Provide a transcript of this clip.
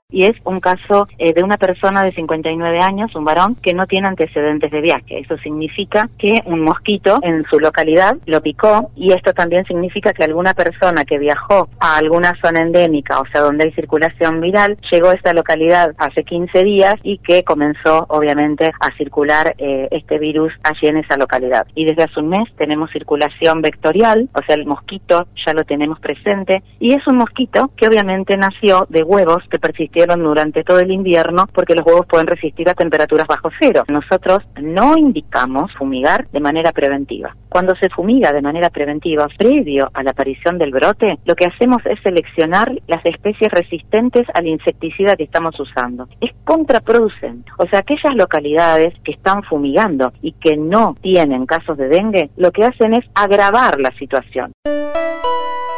y es un caso de una persona de 59 años, un varón, que no tiene antecedentes de viaje. Eso significa que un mosquito en su localidad lo picó, y esto también significa que alguna persona que viajó a alguna zona endémica, o sea, donde hay circulación viral, llegó a esta localidad hace 15 días y que comenzó, obviamente, a circular este virus allí en esa localidad. Y desde hace un mes tenemos circulación vectorial, o sea, el mosquito ya lo tenemos presente, y es un mosquito que obviamente nació de huevos que persistieron durante todo el invierno, porque los huevos pueden resistir a temperaturas bajo cero. Nosotros no indicamos fumigar de manera preventiva. Cuando se fumiga de manera preventiva, previo a la aparición del brote, lo que hacemos es seleccionar las especies resistentes al insecticida que estamos usando. Es contraproducente. O sea, aquellas localidades que están fumigando y que no tienen casos de dengue, lo que hacen es agravar la situación.